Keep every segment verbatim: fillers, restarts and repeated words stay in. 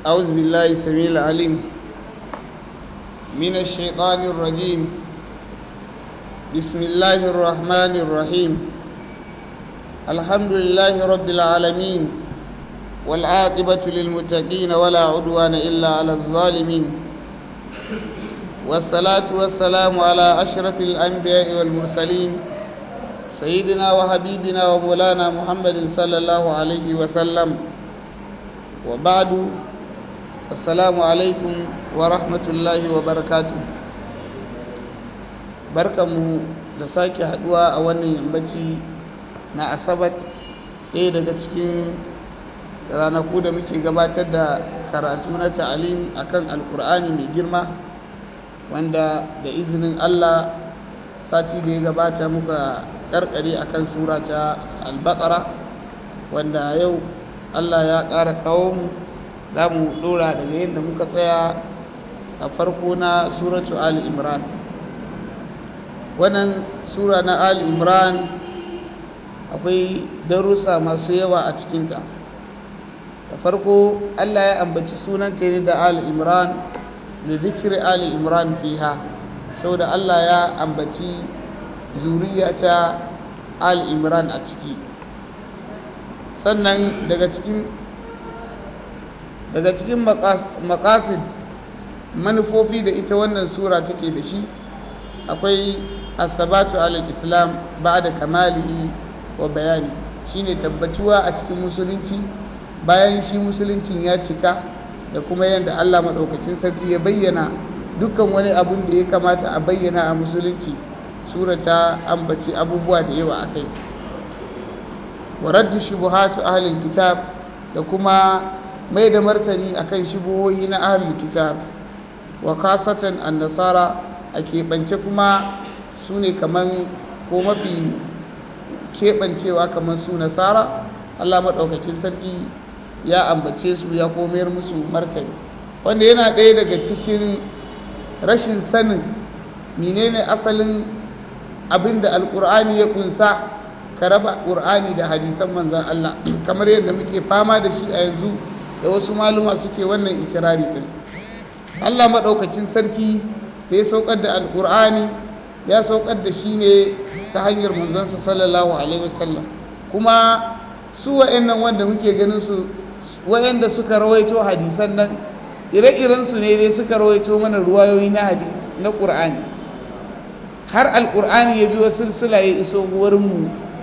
أعوذ بالله السميع العليم من الشيطان الرجيم بسم الله الرحمن الرحيم الحمد لله رب العالمين والعاقبة للمتقين ولا عدوان إلا على الظالمين والصلاة والسلام على أشرف الأنبياء والمرسلين سيدنا وحبيبنا ومولانا محمد صلى الله عليه وسلم وبعد السلام عليكم ورحمة الله وبركاته barkamu da sake haduwa a wannan yammaci na asabar ɗaya daga cikin ranaku da muke gabatar da karatu na ta'alim akan alkur'ani mai girma wanda da izinin Allah sati da ya gabata muka karkare akan sura ta al-baqara wanda yau Allah ya ƙara kawo mu za mu dora daga yadda muka tsaya a farko na suratu ali imran wannan sura na ali imran akwai darussa masu yawa a cikinta da farko Allah ya ambaci sunanta ne da ali imran da zikiri ali imran fiha saboda Allah ya ambaci zuriya ta ali imran a ciki sannan daga cikin daga cikin maqasid manufofi da ita wannan sura take da shi akwai as-sabatu al-islam ba'da kamalihi wa bayani shine tabbatuwa a cikin musulunci bayan shi musuluncin ya cika da kuma yadda Allah madaukakin sarki ya bayyana dukkan wani abun da ya kamata a bayyana a musulunci sura ta ambaci abubuwa da yawa akai wa raddu shubuhatu ahli kitab da kuma mai da martani akan shubuhohi na ahli kitab wa kasatan an-nasara a keɓance kuma su ne kaman ko mafi keɓancewa kaman su nasara Allah maɗaukakin sarki ya ambace su ya komayar musu martani wanda yana ɗaya daga cikin rashin sanin menene asalin abinda alƙur'ani ya ƙunsa ka raba ƙur'ani da hadisan manzan Allah kamar yadda muke fama da shi a yanzu da wasu maluma suke wannan ikirari din Allah maɗaukacin sarki da ya saukar da alƙur'ani ya saukar da shi ne ta hanyar manzansa sallallahu alaihi wasallam kuma su wa'annan wanda muke ganin su wa'anda suka rawaito hadisan nan ire-iren su ne dai suka rawaito mana ruwayoyi na hadisi na ƙur'ani har alƙur'ani ya biyo silsila ya iso wurin mu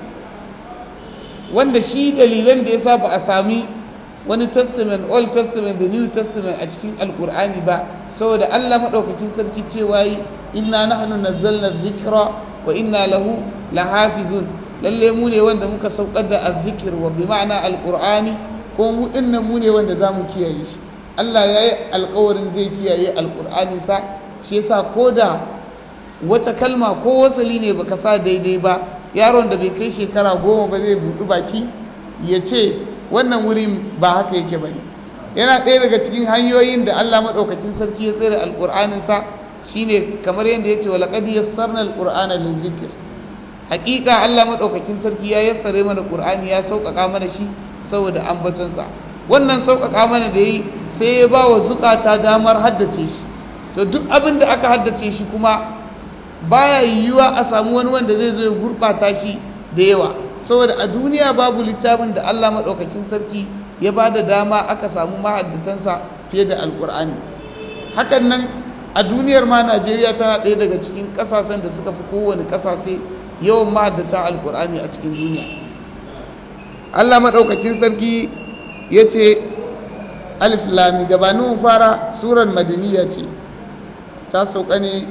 wanda shi dalilan da ya sa ba a sami wani testament old testament da new testament a cikin alkur'ani ba saboda Allah madaukakin sarki cewa yi inna nahnu nazzalna dhikra wa inna lahu lahafizun lalle mu ne wanda muka saukar da azzikir wa bi ma'ana alqur'ani ko mu dinnan mu ne wanda zamu kiyaye shi Allah yayi alƙawarin zai kiyaye alqur'ani sa shi yasa koda wata kalma ko wasali ne baka sa daidai ba yaron da bai kai shekara goma ba zai buɗi baki ya ce wannan wurin ba haka yake bane yana ɗaya daga cikin hanyoyin da Allah madaukakin sarki ya tsare alqur'anin sa shine kamar yadda yace wa laqad yassarna alqur'ana lizikr hakika Allah madaukakin sarki ya yassare mana qur'ani ya sauƙaƙa mana shi saboda ambaton sa wannan sauƙaƙa mana da yi sai ya ba wa zukata damar haddace shi to duk abin da aka haddace shi kuma baya yiwuwa a samu wani wanda zai zo ya gurɓata shi da yawa saboda a duniya babu littafin da Allah maɗaukakin sarki ya ba da dama aka samu mahaddatansa fiye da alƙur'ani hakan nan a duniyar ma Najeriya tana ɗaya daga cikin ƙasashen da suka fi kowane ƙasashe yawan mahaddata alƙur'ani a cikin duniya Allah maɗaukakin sarki ya ce alif lam gabanin fara surar madaniya ce ta sauka ne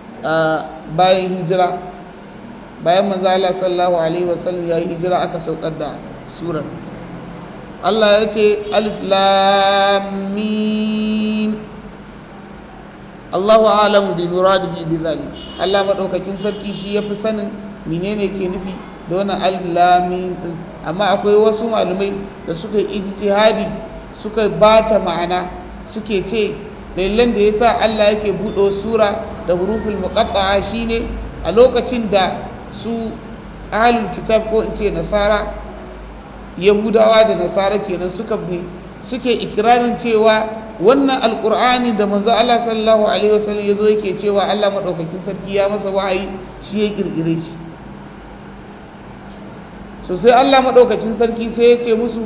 bayan hijira bayan manzo Allah sallallahu alaihi wasallam ya yi hijira aka saukar da surar Allah ya ce alif lam mim Allahu a'lamu bi muradihi bi zalik Allah madaukakin sarki shi yafi sanin menene ke nufi da wannan alif lam mim amma akwai wasu malumai da suka yi ijtihadi suka bata ma'ana suke ce dalilan da yasa Allah yake buɗe sura da huruful muqatta'a shine a lokacin da su ahlul kitab ko in ce nasara yahudawa da nasara kenan suka bi suke ikirarin cewa wannan alkur'ani da manzo Allah sallallahu alaihi wasallam yazo yake cewa Allah madaukakin sarki ya masa wahayi shi ya kirkire shi so sai Allah madaukakin sarki sai ya ce musu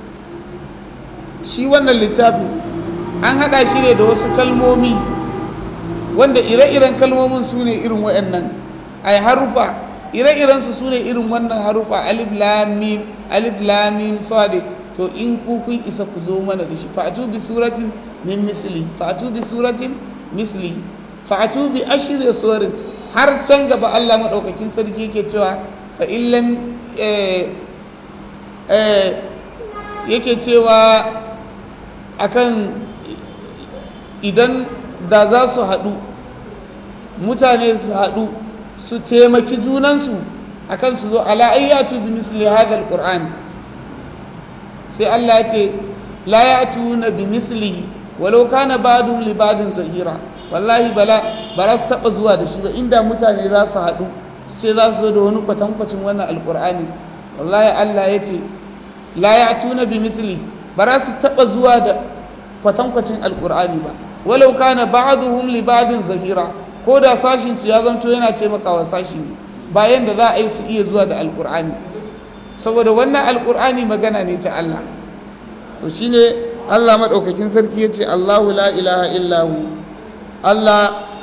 shi wannan littafi an hada shi ne da wasu kalmomi wanda ire-iren kalmomin su ne irin waɗannan ai harufa ire-iren su su ne irin wannan harufa alif lam mim alif lam mim sad to in ku kun isa ku zo mana da shi fa'atu bi suratin min misli fa'atu bi suratin misli fa'atu bi ashri suwarin har can gaba Allah madaukakin sarki yake cewa fa illam eh eh yake cewa akan idan da za su haɗu mutane su haɗu su taimaki junansu akan su zo ala ayyatu bi misli hadha alquran sai Allah ya ce la ya'tuna bi mislihi walau kana ba'dhum li ba'din zahira wallahi bala bara su taba zuwa da shi ba inda mutane za su haɗu su ce za su zo da wani kwatankwacin wannan alqur'ani wallahi Allah ya ce la ya'tuna bi mislihi bara su taba zuwa da kwatankwacin alqur'ani ba walau kana ba'dhum li ba'din zahira ko da sashin su ya zanto yana taimakawa sashi ne bayan da za a yi su iya zuwa da alqur'ani saboda wannan alqur'ani magana ne ta Allah to shine Allah madaukakin sarki yace Allahu la ilaha illa hu Allah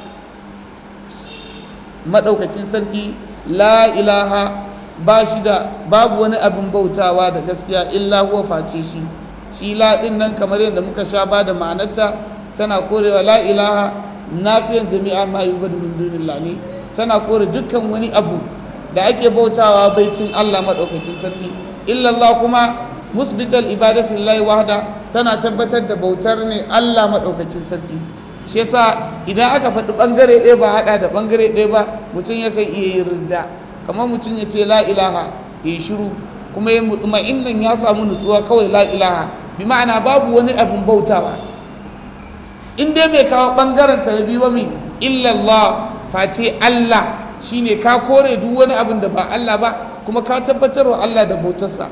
madaukakin sarki la ilaha ba shi da babu wani abin bautawa da gaskiya illa huwa face shi shi la din nan kamar yadda muka sha ba da ma'anarta tana korewa la ilaha nafiyan jami'a ma yubadu min dunillah ne tana kore dukkan wani abu da ake bautawa bai sun Allah madaukakin sarki illa Allah kuma musbital ibadati lillahi wahda tana tabbatar da bautar ne Allah madaukakin sarki shi yasa idan aka faɗi bangare ɗaya ba hada da bangare ɗaya ba mutum yakan iya yin ridda kamar mutum ya ce la ilaha ya shiru kuma ya mutma'innan ya samu nutsuwa kawai la ilaha bi ma'ana babu wani abin bautawa in dai bai kawo bangaren tarabi ba mai illallah face Allah shine ka kore duk wani abin da ba Allah ba kuma ka tabbatar wa Allah da bautarsa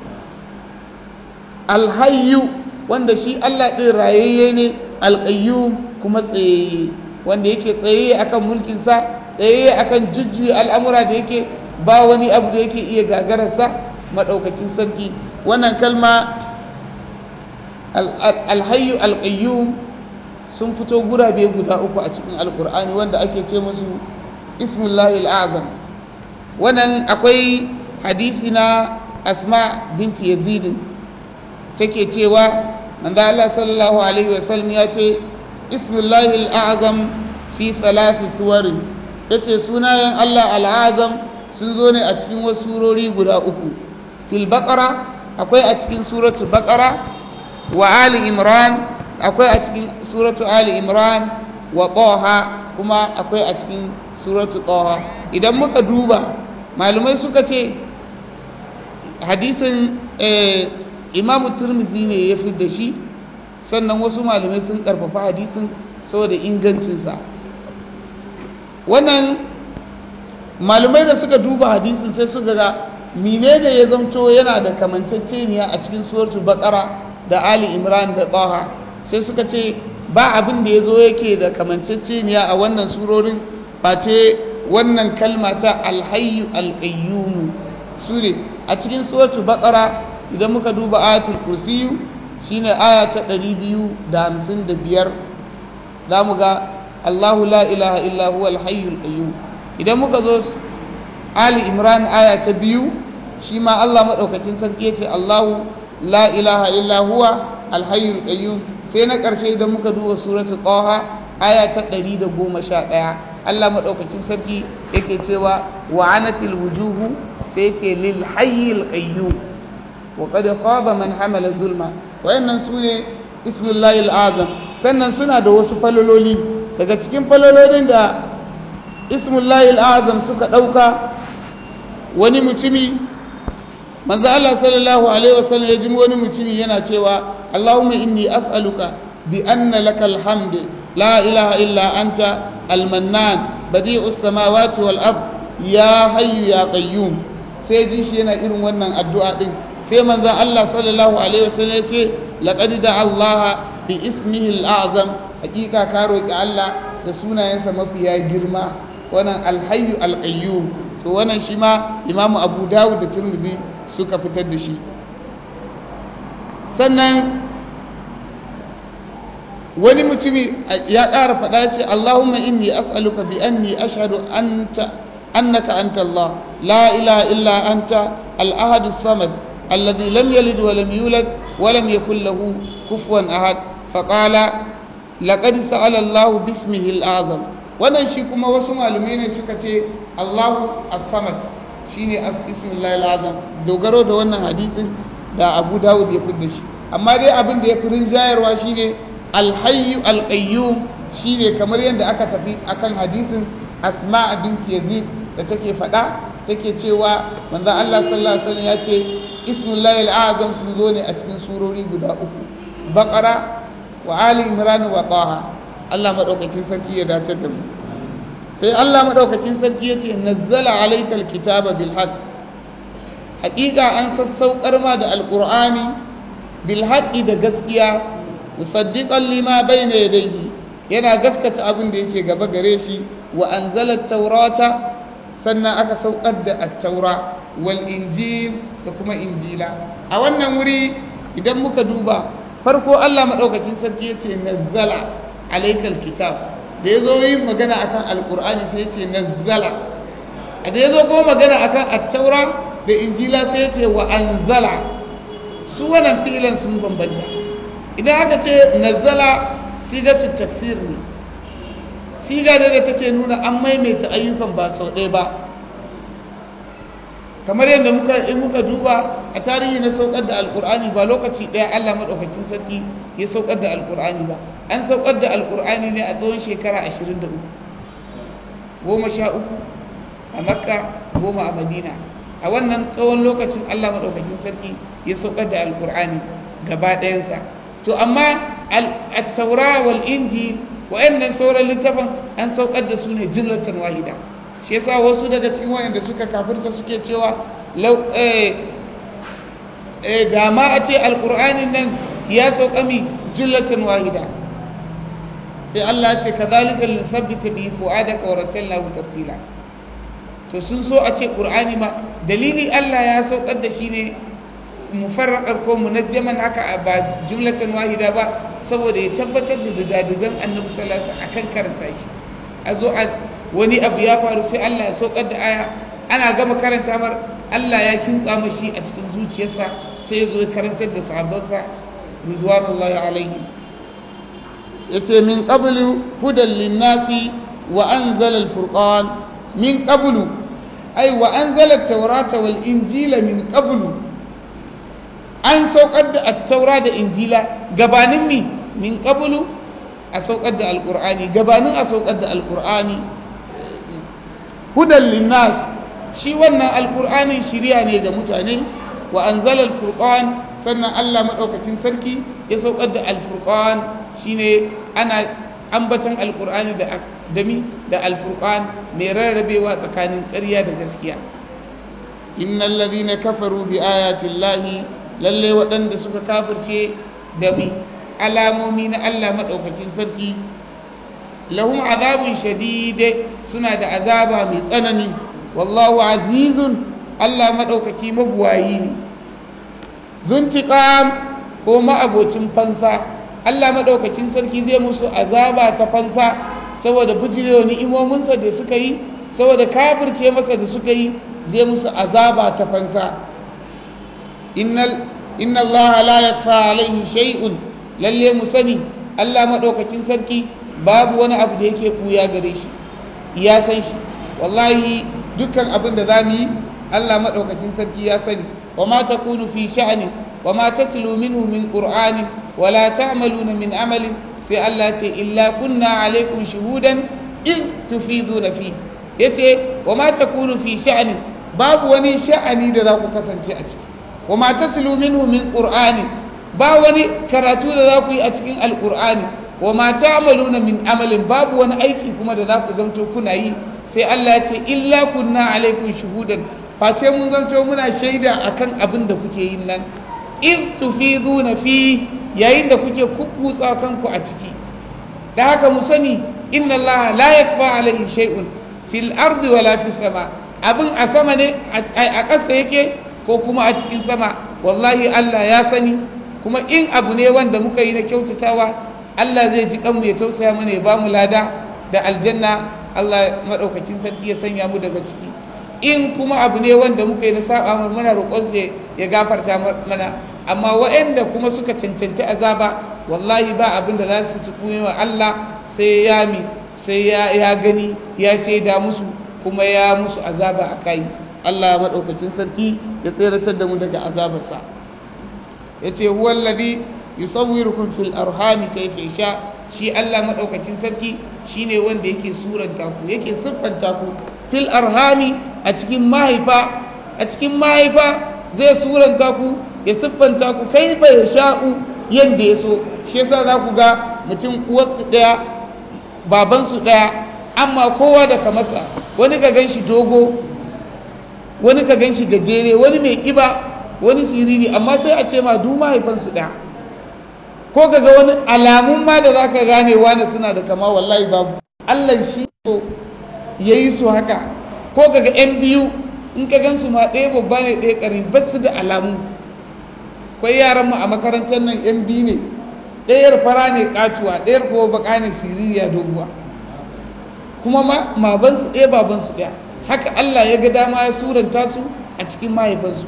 alhayyu wanda shi Allah din rayayye ne alqayyum kuma tsayayye wanda yake tsayayye akan mulkinsa tsayayye akan jujjuyi al'amura da yake ba wani abu da yake iya gagararsa madaukakin sarki wannan kalma alhayyu alqayyum sun fito gurabe guda uku a cikin alkur'ani wanda ake ce musu ismullahi al'azam wannan akwai hadisi na asma binti yazid take cewa manzo Allah sallallahu alaihi wasallam ya ce ismullahi al'azam fi salasi suwarin yace sunayen Allah al'azam sun zo ne a cikin wasu surori guda uku fil baqara akwai a cikin suratul baqara wa ali imran akwai a cikin suratu ali imran wa taha kuma akwai a cikin suratu taha idan muka duba malumai suka ce hadisin imamu turmizi ne ya fi da shi sannan wasu malumai sun karfafa hadisin saboda ingancinsa wannan malumai da suka duba hadisin sai suka ga menene ya zamto yana da kamanceceniya a cikin suratul baqara da ali imran da taha sai suka ce ba abin da ya zo yake da kamanceceniya a wannan surorin face wannan kalma ta alhayyu alqayyum su ne a cikin suratul baqara idan muka duba ayatul kursiyu shine aya ta ɗari biyu da hamsin da biyar zamu ga Allahu la ilaha illa huwa alhayyul qayyum idan muka zo ali imran aya ta biyu shi ma Allah madaukakin sarki yace Allahu la ilaha illa huwa alhayyul qayyum sai na ƙarshe idan muka duba suratul taha aya ta ɗari da goma sha ɗaya Allah madaukakin sarki yake cewa wa anatil wujuhu sai yake lil hayyil qayyum wa qad khaba man hamala zulma wayannan sune ismullahi alazam sannan suna da wasu falololi daga cikin falololin da ismullahi alazam suka dauka wani mutumi manzo Allah sallallahu alaihi wasallam ya ji wani mutumi yana cewa Allahumma inni as'aluka bi anna lakal hamd la ilaha illa anta al-mannan badi'us samawati wal ard ya hayyu ya qayyum sai ji shi yana irin wannan addu'a din sai manzo Allah sallallahu alaihi wasallam ya ce laqad da'a Allah bi ismihi al-a'zam hakika ka roki Allah da sunayensa mafiya girma wannan al-hayyu al-qayyum to wannan shi ma Imam Abu Dawud da Tirmidhi suka fitar da shi sannan wani mutumi ya ƙara faɗa ce Allahumma inni as'aluka bi anni ashhadu anta annaka anta Allah la ilaha illa anta al-ahad as-samad alladhi lam yalid wa lam yulad wa lam yakul lahu kufuwan ahad faqala laqad sa'ala Allah bismihi al-azam wannan shi kuma wasu malumai ne suka ce Allahu as-samad shine ismullahi al-azam dogaro da wannan hadisin da Abu Dawud ya fidda shi amma dai abin da ya fi rinjayarwa shine al-hayyu al-qayyum shine kamar yadda aka tafi akan hadisin Asma bint Yazid da take fada take cewa manzo Allah sallallahu alaihi wasallam ya ce ismullahi al-azam sun zo ne a cikin surori guda uku Baqara wa Ali Imran wa Taha Allah madaukakin sarki ya dace da mu sai Allah madaukakin sarki yace nazzala alayka al-kitaba bil haqq haqiqa an sassaukar ma da al-qur'ani bil haqqi da gaskiya musaddiqan lima bayna yadayhi yana gaskata abin da yake gaba gare shi wa anzala at-taurata sannan aka saukar da at-taura wal injil da kuma injila a wannan wuri idan muka duba farko Allah madaukakin sarki yace nazzala alaykal kitab da yazo yin magana akan al-qur'ani sai yace nazzala da yazo kuma magana akan at-taura da injila sai yace wa anzala su wannan fi'ilan sun bambanta idan aka ce nazzala sigatu tafsir ne siga da take nuna an maimaita ayyukan ba sau ɗaya ba kamar yadda muka in muka duba a tarihi na saukar da alkur'ani ba lokaci ɗaya Allah madaukakin sarki ya saukar da alkur'ani ba an saukar da alkur'ani ne a tsawon shekara ashirin da uku goma sha uku a makka goma a madina a wannan tsawon lokacin Allah madaukakin sarki ya saukar da alkur'ani gaba ɗayansa to amma al-taura wal injil wa'annan sauran littafin an saukar da su ne jumlatan wahida shi yasa wasu daga cikin wayanda suka kafirta suke cewa law eh eh da ma a ce alqur'anin nan ya sauka mi jumlatan wahida sai Allah ya ce kadhalika lisabbita bi fuadaka wa ratalnahu tartila to sun so a ce qur'ani ma dalili Allah ya saukar da shi ne mufarraqar ko munajjaman haka ba jumlatan wahida ba saboda ya tabbatar da dadadugan annabi sallallahu alaihi wasallam akan karanta shi a zo a wani abu ya faru sai Allah ya saukar da aya ana gama karanta mar Allah ya kintsa mashi a cikin zuciyarsa sai ya zo ya karantar da sahabbansa ridwanullahi alaihi yace min qablu hudan linnasi wa anzala al-furqan min qablu ay wa anzala at-taurata wal injila min qablu an saukar da at-taura da injila gabanin mi min qablu a saukar da alqur'ani gabanin a saukar da alqur'ani hudan linnas shi wannan alqur'ani shiriya ne ga mutane wa anzala al-furqan sannan Allah madaukakin sarki ya saukar da al-furqan shine ana ambatan alqur'ani da dami da al-furqan mai rarrabewa tsakanin ƙarya da gaskiya innal ladhina kafaru bi ayati llahi lalle waɗanda suka kafirce da mi alamomi na Allah madaukakin sarki lahum azabun shadid suna da azaba mai tsanani wallahu azizun Allah madaukaki mabuwayi ne zuntiqam ko ma'abocin fansa Allah madaukakin sarki zai musu azaba ta fansa saboda bujirewa ni'imominsa da suka yi saboda kafirce masa da suka yi zai musu azaba ta fansa innal inna Allah la yakfa alaihi shay'un lalle mu sani Allah madaukakin sarki babu wani abu da yake kuya gare shi ya san shi wallahi dukkan abin da zamu yi Allah madaukakin sarki ya sani wa ma takunu fi sha'ni wa ma tatlu minhu min qur'ani wa la ta'maluna min amalin sai Allah ce illa kunna alaikum shuhudan in tufiduna fi yace wa ma takunu fi sha'ni babu wani sha'ani da za ku kasance a ciki wa ma tatlu minhu min qur'ani ba wani karatu da za ku yi a cikin alqur'ani wa ma ta'maluna min amalin babu wani aiki kuma da za ku zanto kuna yi sai Allah ya ce illa kunna alaikum shuhudan face mun zanto muna shaida akan abin da kuke yin nan in tufiduna fi yayin da kuke kukkutsa kanku a ciki. Da haka mu sani inna Allah la yakfa alaihi shay'un fil ardi wala fis sama, abin a sama ne a ƙasa yake ko kuma a cikin sama, wallahi Allah ya sani. Kuma in abu ne wanda muka yi na kyautatawa, Allah zai ji kanmu ya tausaya mana ya ba mu lada da aljanna. Allah madaukakin sarki ya sanya mu daga ciki. In kuma abu ne wanda muka yi na saba mana roƙon sai ya gafarta mana. Amma waɗanda kuma suka cancanci azaba, wallahi ba abin da za su kuma wa Allah sai ya mi sai ya ya gani ya shaida musu kuma ya musu azaba a kai. Allah madaukakin sarki ya tsiratar da mu daga azabarsa. Yace huwa alladhi yusawwirukum fil arhami kayfa yasha, shi Allah madaukakin sarki shine wanda yake suranta ku, yake siffanta ku fil arhami, a cikin mahaifa, a cikin mahaifa zai suranta ku ya siffanta ku kaifa yasha'u, yanda yaso. Shi yasa za ku ga mutum uwarsu daya babansu daya, amma kowa da kamarsa. Wani ka ganshi dogo, wani ka ganshi gajere, wani mai kiba, wani siriri, amma sai a ce ma du mahaifansu ɗaya. Ko ka ga wani alamun ma da za ka gane wani suna da kama, wallahi babu. Allah shi so ya yi su haka. Ko ka ga ‘yan biyu in ka gan su ma ɗaya babba ne ɗaya ƙari, ba su da alamu. Kwai yaran mu a makarantar nan ‘yan biyu ne, ɗayar fara ne ƙatuwa, ɗayar kuma baka ne siririya doguwa. Kuma ma mabansu ɗaya babansu ɗaya. Haka Allah ya ga dama ya suranta su a cikin mahaifansu.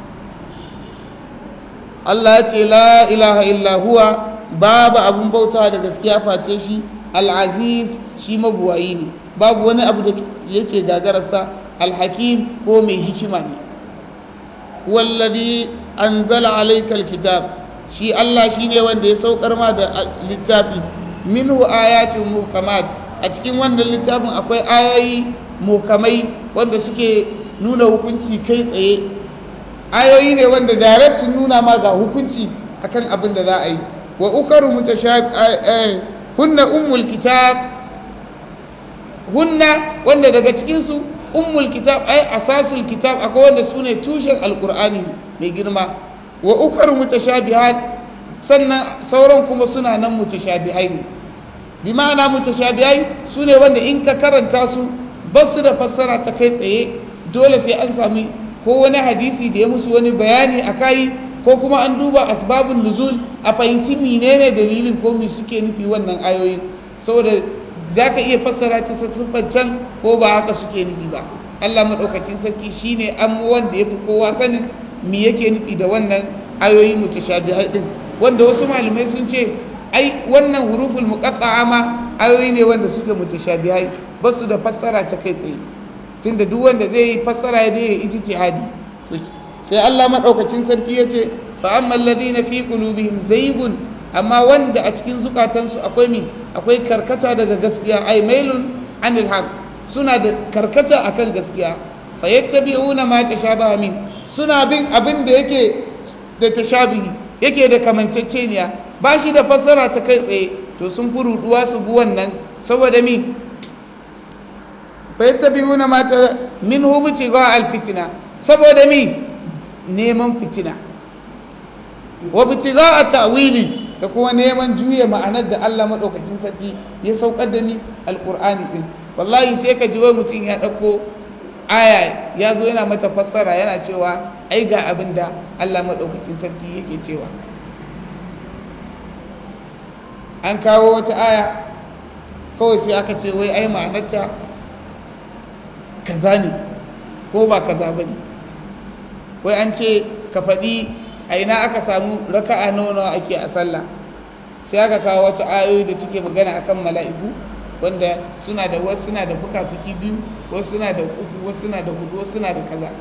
Allah ya ce la ilaha illa huwa, babu abun bauta da gaskiya face shi, al-aziz, shi mabuwayi ne, babu wani abu da yake gagararsa, al-hakim, ko mai hikima ne. Wallazi anzala alayka al-kitab, shi Allah shine wanda ya saukar ma da littafi, minhu ayatun muhkamat, a cikin wannan littafin akwai ayoyi muhkamai wanda suke nuna hukunci kai tsaye. Ayoyi ne wanda direct sun nuna ma ga hukunci akan abin da za a yi. Wa ukaru mutashab hunna ummul kitab, hunna wanda daga cikin su ummul kitab ay asasul kitab, akwai wanda sune tushen alqur'ani mai girma. Wa ukaru mutashabihat, sannan sauran kuma suna nan mutashabihai ne. Bi ma'ana mutashabihai sune wanda in ka karanta su ba su da fassara ta kai tsaye, dole sai an sami ko wani hadisi da ya musu wani bayani a kai, ko kuma an duba asbabun nuzul a fahimci menene dalilin ko me suke nufi wannan ayoyin, saboda za ka iya fassara ta siffar can ko ba haka suke nufi ba. Allah maɗaukacin sarki shine an wanda ya fi kowa sanin me yake nufi da wannan ayoyi mutashabihai din, wanda wasu malamai sun ce ai wannan huruful muqatta'a ma ayoyi ne wanda suke mutashabihai, ba su da fassara ta kai tsaye. Tunda duk wanda zai yi fassara ya dai ijtihadi. Sai Allah madaukakin sarki yace fa ammal ladina fi qulubihim zaygun, amma wanda a cikin zukatansu akwai mi akwai karkata daga gaskiya, ay mailun anil haq, suna da karkata akan gaskiya, fa yattabi'una ma tashabaha min, suna bin abin da yake da tashabihi, yake da kamanceceniya, ba shi da fassara ta kai tsaye, to sun furuduwa su bu wannan, saboda mi fayattabi'una ma ta minhu bitiga alfitna, saboda mi neman fitina, wa bitiga ta'wili, da kuma neman juya ma'anar da Allah madaukakin sarki ya saukar da ni alqur'ani din. Wallahi sai ka ji wai mutum ya dauko aya ya zo yana mata fassara, yana cewa ai ga abin da Allah madaukakin sarki yake cewa. An kawo wata aya kawai sai aka ce wai ai ma'anarta kaza ne ko ba kaza ba ne. Wai an ce ka faɗi a ina aka samu raka'a nawa ake a sallah, sai aka kawo wata ayoyi da suke magana akan mala'iku, wanda suna da wasu suna da fuka-fuki biyu, wasu suna da uku, wasu suna da hudu, wasu suna da kaza.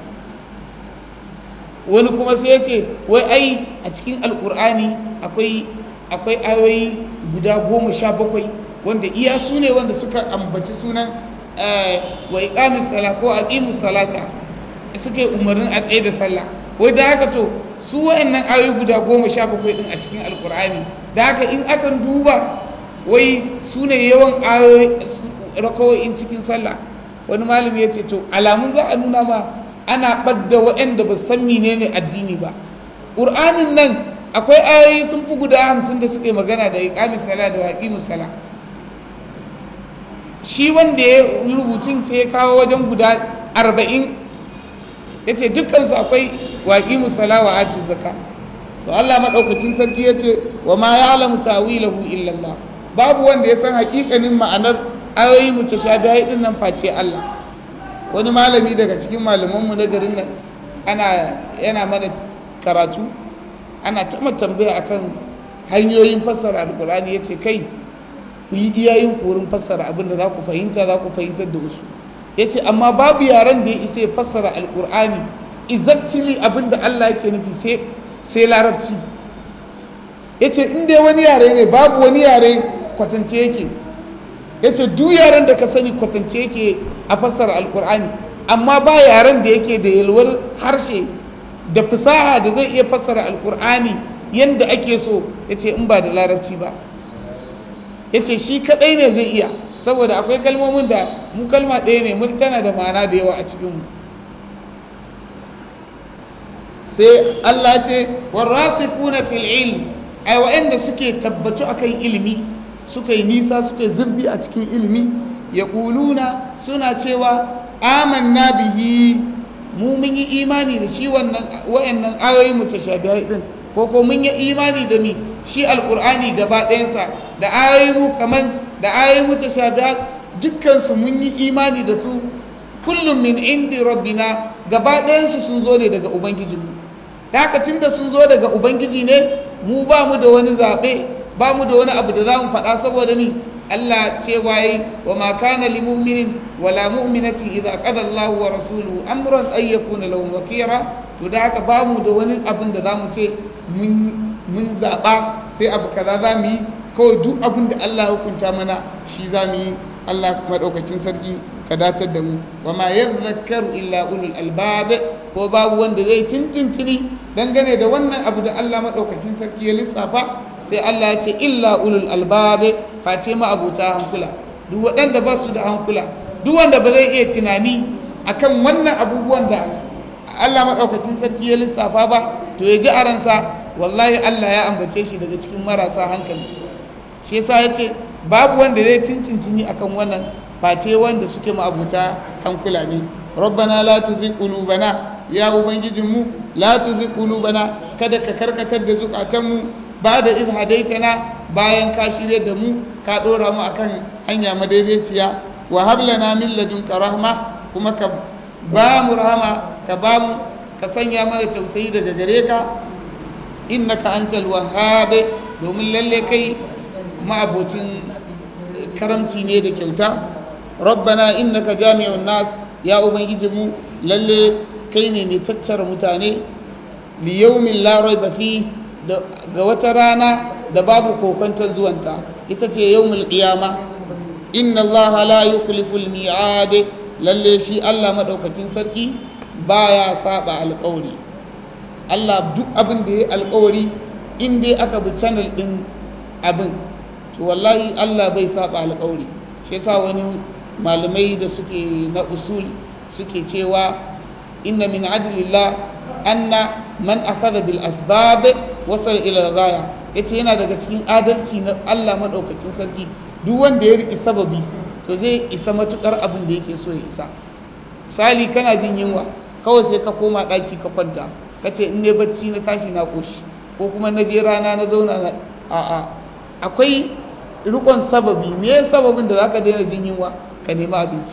Wani kuma sai ya ce wai ai a cikin alkur'ani akwai akwai ayoyi guda goma sha bakwai wanda iya su ne wanda suka ambaci sunan wa iqamis sala ko aqimus salata, suke umarnin a tsaye da sallah. Wai da haka to su wayannan ayoyi guda goma sha bakwai din a cikin alkur'ani, da haka in akan duba wai su ne yawan ayoyi rakawoyin cikin sallah. Wani malami ya ce to alamun za a nuna ma ana ɓadda waɗanda ba san menene addini ba. Ƙur'anin nan akwai ayoyi sun fi guda hamsin da suke magana da iqamis sala da waqimus sala. Shi wanda ya rubutun sai ya kawo wajen guda arba'in yace dukkan su akwai waqimus sala wa atuz zakat. To Allah madaukakin sarki yace wa ma ya'lamu ta'wilahu illa Allah, babu wanda ya san hakikanin ma'anar ayoyi mutashabihai din nan face Allah. Wani malami daga cikin malamanmu na garin nan ana yana mana karatu, ana ta tambaya akan hanyoyin fassara alkur'ani. Yace kai ku yi iyayen wurin fassara abin da za ku fahimta za ku fahimtar da wasu. Yace amma babu yaren da ya isa ya fassara alkur'ani exactly abin da Allah yake nufi sai sai larabci. Yace in dai wani yare ne babu wani yare kwatance yake. Yace duk yaren da ka sani kwatance yake a fassara alkur'ani, amma ba yaren da yake da yalwar harshe da fasaha da zai iya fassara alkur'ani yanda ake so. Yace in ba da larabci ba. Yace shi kadai ne zai iya, saboda akwai kalmomin da mu kalma ɗaya ne mun tana da ma'ana da yawa a cikin mu. Sai Allah ce warasikuna fil ilm, ai wa'anda suke tabbatu akan ilimi, suka yi nisa suka yi zurbi a cikin ilimi, yaquluna suna cewa amanna bihi, mu mun yi imani da shi wannan wa'annan ayoyi mutashabihai din, ko ko mun yi imani da ni shi alqur'ani gaba ɗayansa da ayoyi mu kaman da ayoyi mutashabihai dukkan su mun yi imani da su, kullum min indi rabbina, gaba ɗayansu sun zo ne daga ubangijinmu. Da haka tunda sun zo daga ubangiji ne, mu ba mu da wani zaɓe, ba mu da wani abu da za mu faɗa, saboda ni Allah ce waye wa ma kana lil mu'minin wala mu'minatin idza qada Allahu wa rasuluhu amran ay yakuna lahum wakira. To da haka ba mu da wani abin da zamu ce mun mun zaba sai abu kaza zamu yi, kawai duk abin da Allah ya hukunta mana shi zamu yi. Allah madaukakin sarki ka datar da mu. Wa ma yadhakkaru illa ulul albab, ko babu wanda zai tintintini dangane da wannan abu da Allah madaukakin sarki ya lissafa, sai Allah ya ce illa ulul albab, face ma abuta hankula. Duk waɗanda ba su da hankula, duk wanda ba zai iya tunani akan wannan abubuwan da Allah madaukakin sarki ya lissafa ba, to ya ji a ransa wallahi Allah ya ambace shi daga cikin marasa hankali. Shi yasa yace babu wanda zai tintintini akan wannan face wanda suke ma abuta hankula ne. Rabbana la tuzigh qulubana, ya ubangijinmu la tuzigh qulubana, kada ka karkatar da zukatanmu ba da iz hadaitana, bayan ka shirye da mu ka dora mu akan hanya madaidaiciya. Wa hab lana min ladunka rahma, kuma ka ba mu rahama, ka ba mu ka sanya mana tausayi daga gare ka. Innaka antal wahhab, domin lalle kai ma'abocin karamci ne da kyauta. Rabbana innaka jami'un nas, ya ubangijinmu lalle kai ne mai tattara mutane li yawmin la rayba fi, ga wata rana da babu kokonton zuwanta, ita ce yawmul qiyama. Inna allaha la yukhlifu al-mi'ad, lalle shi Allah madaukakin sarki baya saba alƙawari. Allah duk abin da yayi alƙawari in dai aka bi channel din abin, to wallahi Allah bai saba alƙawari. Shi yasa wani malamai da suke na usul suke cewa inna min adlillah anna man akhadha bil asbab wasal ila ghaya. Yace yana daga cikin adalci na Allah madaukakin sarki, duk wanda ya riki sababi to zai isa matukar abin da yake so ya isa. Sali kana jin yunwa, kawai sai ka koma daki ka kwanta, kace in ne bacci na tashi na koshi, ko kuma na je rana na zauna na a'a. Akwai rikon sababi. Me sababin da zaka daina jin yunwa? Ka nemi abinci.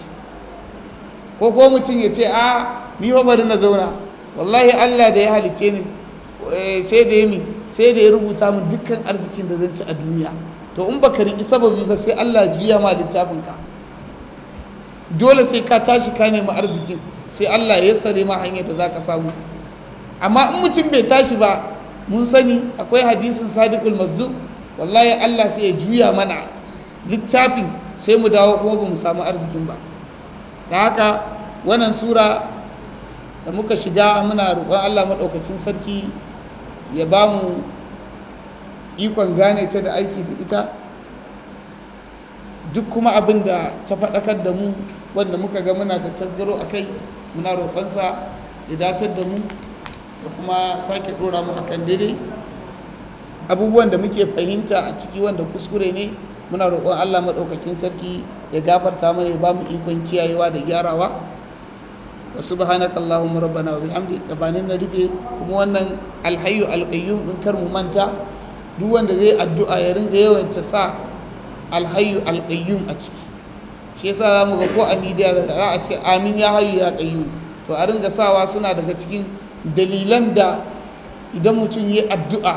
Ko ko mutum ya ce a ni ba bari na zauna, wallahi Allah da ya halice ni sai da yami sai da ya rubuta min dukkan arzikin da zan ci a duniya. To in baka riki sababi ba sai Allah jiya ma littafin ka. Dole sai ka tashi ka nemi arzikin, sai Allah ya sare ma hanyar da zaka samu. Amma in mutum bai tashi ba, mun sani akwai hadisin sadiqul masduq, wallahi Allah sai ya juya mana littafin, sai mu dawo kuma ba mu samu arzikin ba. Da haka wannan sura da muka shiga muna roƙon Allah maɗaukacin sarki ya ba mu ikon gane ta da aiki da ita, duk kuma abin da ta faɗakar da mu wanda muka ga muna da tasgaro a kai, muna roƙonsa ya datar da mu da kuma sake ɗora mu akan daidai. abubuwan da muke fahimta a ciki wanda kuskure ne muna roƙon Allah maɗaukakin sarki ya gafarta mana ya ba mu ikon kiyayewa da gyarawa. wa subhanaka allahumma rabbana wa bihamdika gabanin na rike kuma wannan alhayyu alqayyum din kar mu manta duk wanda zai addu'a ya ringa yawanta sa alhayyu alqayyum a ciki shi yasa zamu ga ko a media za a ce amin ya hayyu ya qayyum to a ringa sawa suna daga cikin dalilan da idan mutum yi addu'a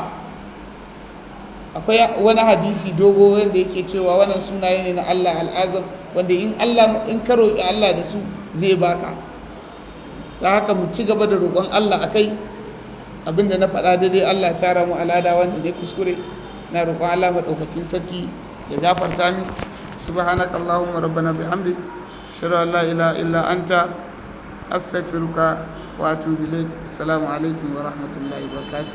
akwai wani hadisi dogo wanda yake cewa wannan sunaye ne na Allah al'azam wanda in Allah in ka roki Allah da su zai baka da haka mu ci gaba da roƙon Allah akai abinda na faɗa daidai Allah ya tara mu alada wanda ne kuskure na roƙon Allah madaukakin sarki ya gafarta min subhanaka allahumma rabbana bihamdik ashhadu an la ilaha illa anta astaghfiruka wa atubu ilayk assalamu alaikum wa rahmatullahi wa barakatuh